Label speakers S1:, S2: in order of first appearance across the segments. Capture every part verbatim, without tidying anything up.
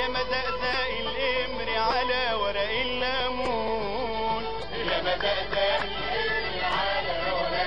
S1: يا مزقزق القمر على ورق الليمون، يا مزقزق القمر على ورق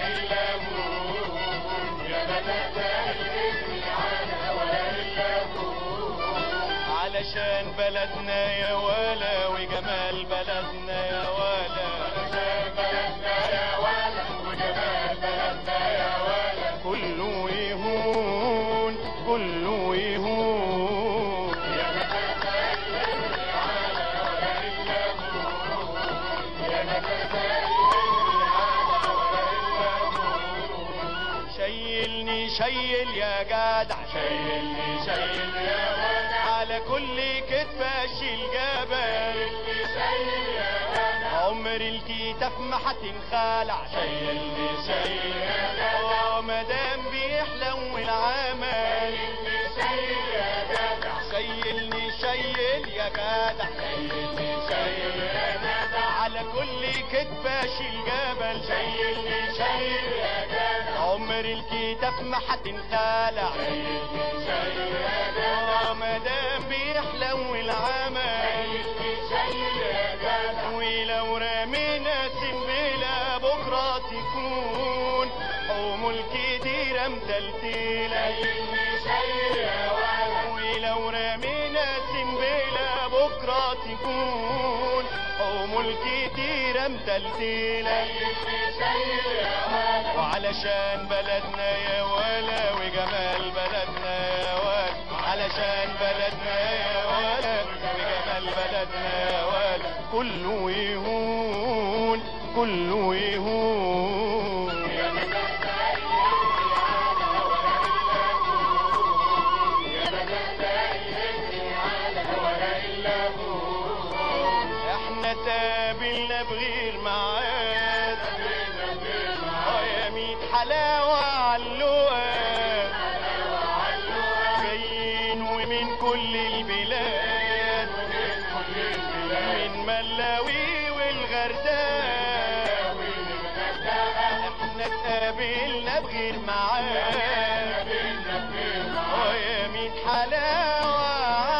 S1: الليمون، يا مزقزق القمر على ورق الليمون، علشان بلدنا يا ولا وجمال بلدنا يا ولا، علشان بلدنا يا ولا وجمال بلدنا يا ولا، كله يهون كله يهون، يا مزقزق القمر على ورق الليمون، يا مزقزق القمر على ورق الليمون، شيلني شيل يا جدع، شيلني شيل يا جدع، على كل كتف اشيل جبل، شيل يا جدع، عمر الكتاف ما هتنخلع، شيلني شيل يا جدع، مادام بيحلو العمل، شيل يا جدع، شيلني شيل يا جدع، شيلني شيل يا جدع، على كل كتف اشيل جبل، شيلني شيل يا جدع، عمر الكتاف ما هتنخلع، شيلني شيل يا جدع، مادام بيحلو العمل، شيل يا جدع، ولو رمينا سنبلة بكرة تكون حمول كتيرة متلتلة، شيل يا ولد، ولو رمينا سنبلة بكرة تكون حمول كتيرة متلتلة، شيل يا ولد، وعلشان بلدنا يا ولا وجمال بلدنا يا ولا، علشان بلدنا يا ولا وجمال بلدنا يا ولا، كله يهون كله يهون، يا مزقزق القمر على ورق الليمون، يا مزقزق القمر على ورق الليمون، احنا تقابلنا بغير ميعاد، اه يا ميت حلاوة عاللقا، جايين ومن كل البلاد، من ملاوي والغردقة، احنا اتقابلنا بغير ميعاد، اه يا ميت حلاوة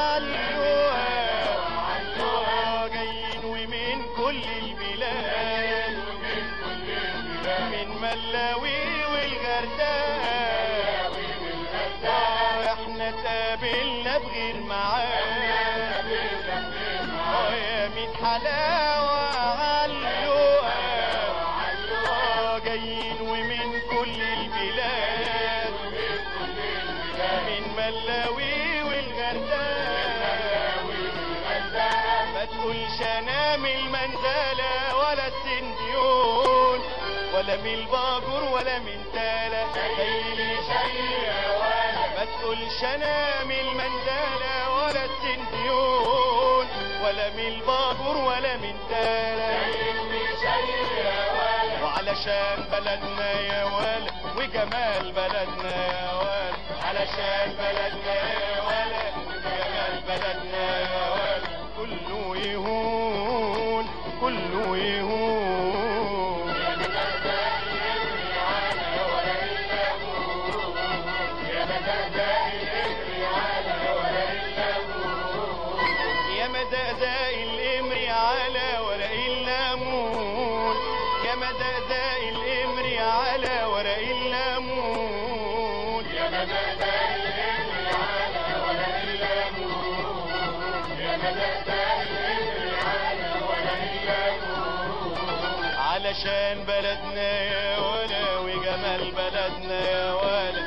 S1: عاللقا، جايين ومن كل البلاد، من ملاوي والغردقة، احنا اتقابلنا بغير ميعاد، اه يا ميت حلاوة عاللقا، اه جايين ومن كل البلاد، من ملاوي والغردقة، ما تقولش انا من المنزلة ولا السنديون ولا من الباجور ولا من تالا، شيلي شيل يا ولد، ما تقولش انا من المنزلة ولا السنديون ولا من الباجور ولا من تالا، شيلي شيل يا ولد، وعلشان بلدنا يا ولد وجمال بلدنا يا ولد، علشان بلدنا يا ولد وجمال بلدنا يا ولد، كله يهون كله يهون، يا مزقزق القمر على ورق الليمون، يا مزقزق القمر على ورق الليمون، يا مزقزق القمر على ورق الليمون، يا مزقزق القمر على ورق الليمون، يا مزقزق القمر على ورق الليمون، يا مزقزق القمر على ورق الليمون، علشان بلدنا يا ولا وجمال بلدنا يا ولا،